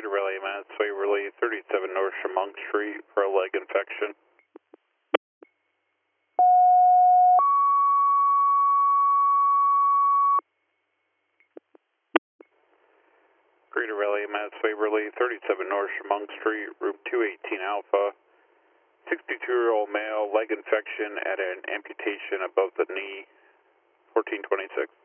Greater Raleigh, Mass. Waverly, 37 North Chemung Street for a leg infection. Greater Raleigh, Mass. Waverly, 37 North Chemung Street, Room 218 Alpha. 62-year-old male, leg infection at an amputation above the knee, 1426.